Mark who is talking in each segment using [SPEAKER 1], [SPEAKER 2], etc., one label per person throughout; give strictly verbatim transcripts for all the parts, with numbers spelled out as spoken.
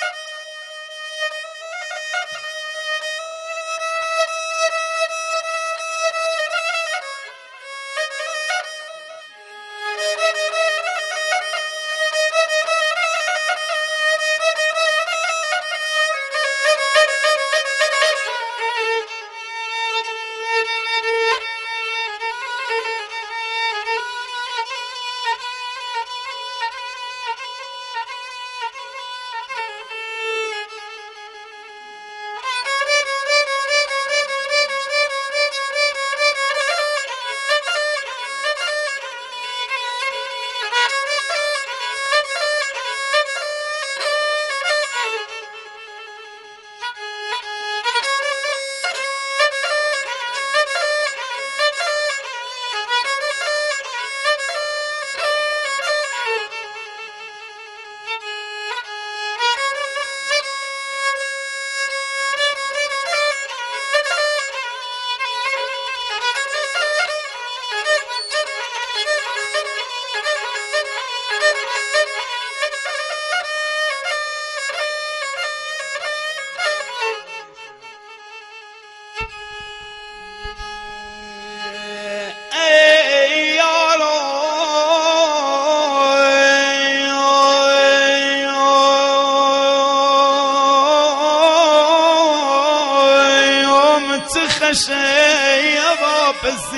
[SPEAKER 1] شيبا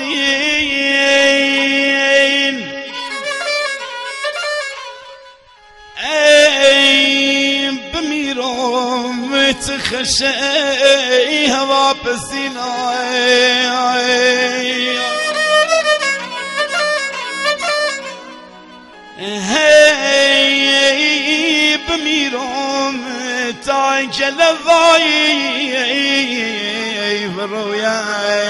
[SPEAKER 1] بالزين اي بميرو متخشي هوا بالزين هي بميرو متعجل ضايع برويا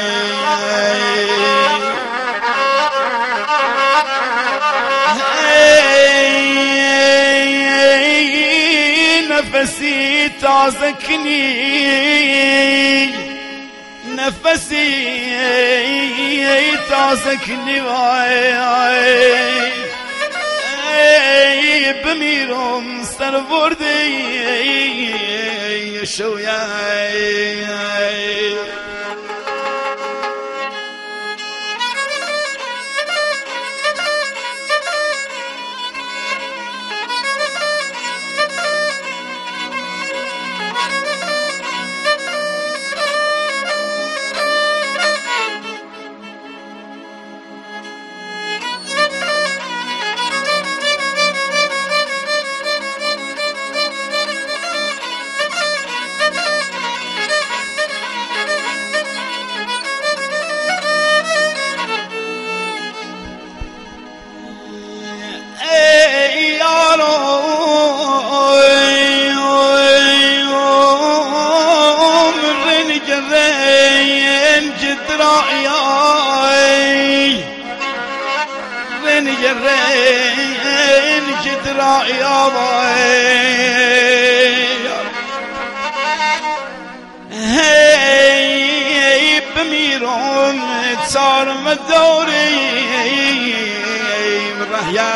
[SPEAKER 1] نفسي تعزكني نفسي تعزكني بميرم سربردي شويا رين جدرا يا باي هي بميرون صار مدوري مرحيا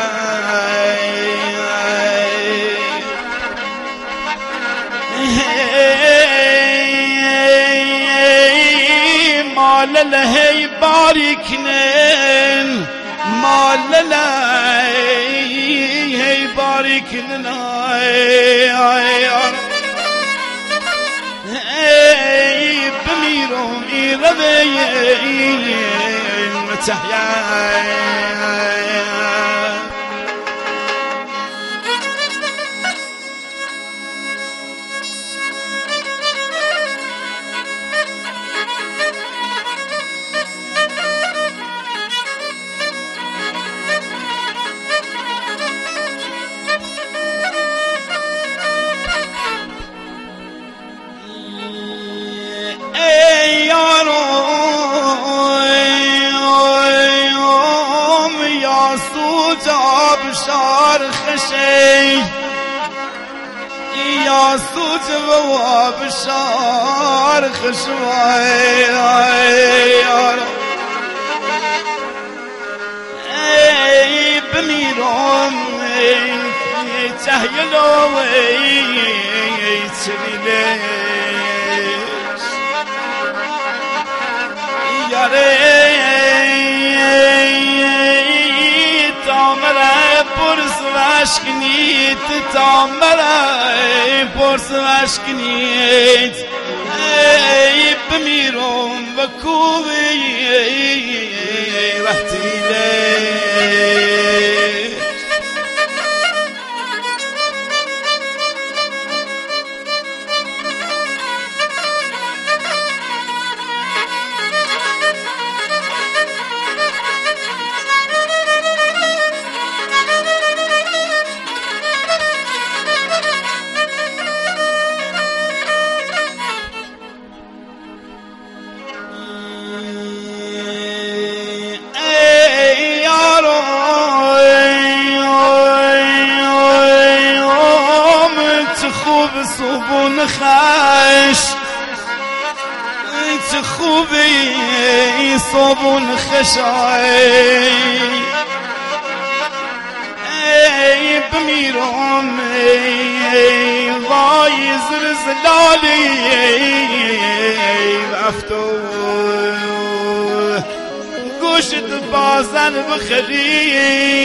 [SPEAKER 1] ما لهي باركنن ما لهي باركنن بميرهم إيربين متحيا بشار خشي يا صوت بشار خشواي اي بميرهم تهيلوي تامره پرس وشکنیت تامره پرس وشکنیت ای بمیرم و کوبی وقتی صوبون خش انت خوبی صوبون خشای ای بمیرم ای وای زلزلالی رفتو گوشت بازن بخری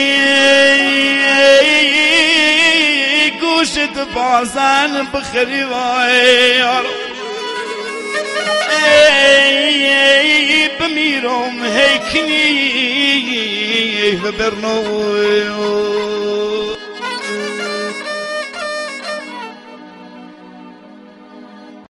[SPEAKER 1] گوشت بازن بخری وای ای بمیرم هیکنی و برنو